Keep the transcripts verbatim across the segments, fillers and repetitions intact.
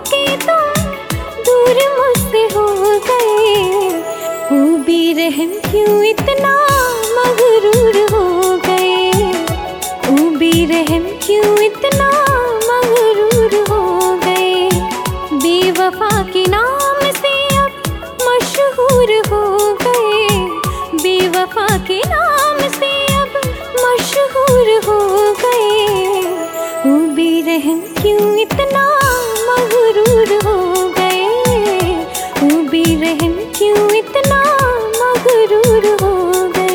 के तुम दूर मुझसे हो गए। वो बेरहम क्यों इतना मगरूर हो गए, वो बेरहम क्यों इतना मगरूर हो गए। बेवफा के नाम से अब मशहूर हो गए, बेवफा के नाम से अब मशहूर हो गए। वो बेरहम क्यों इतना मगरूर हो गए, वो बेरहम क्यों इतना मगरूर हो गए।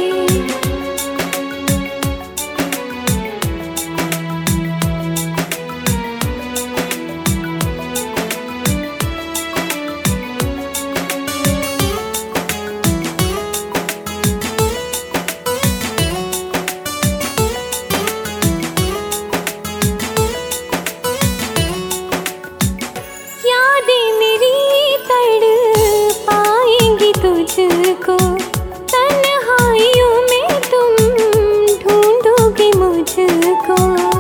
तुझको तन्हाइयों में तुम ढूंढोगे मुझको,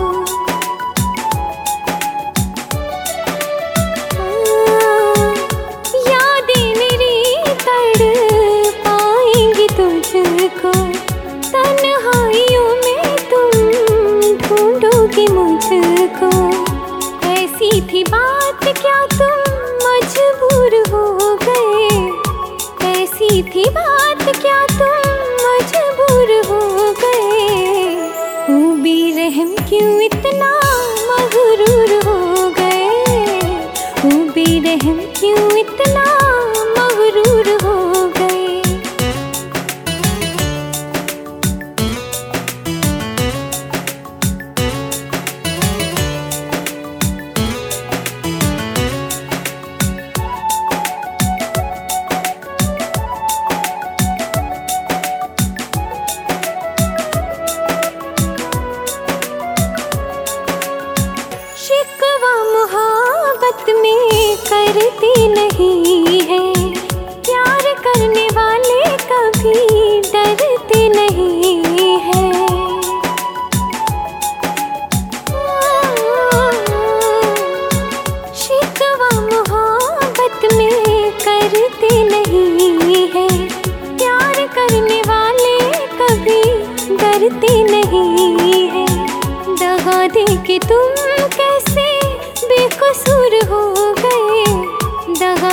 यादें मेरी तड़ पाएंगी तुझको, तन्हाइयों में तुम ढूंढोगे मुझको। ऐसी थी बात क्या तुम मजबूर हो गए, ऐसी थी बात क्या तुम मजबूर हो गए। वो बेरहम क्यों इतना मगरूर हो गए, वो बेरहम क्यों इतना मगरूर हो गए। शिकवा मोहब्बत में करते नहीं है, प्यार करने वाले कभी डरते नहीं है। शिकवा मोहब्बत में करते नहीं है, प्यार करने वाले कभी डरते नहीं है। दगा दे के तुम कैसे बेकसूर हो गए, दगा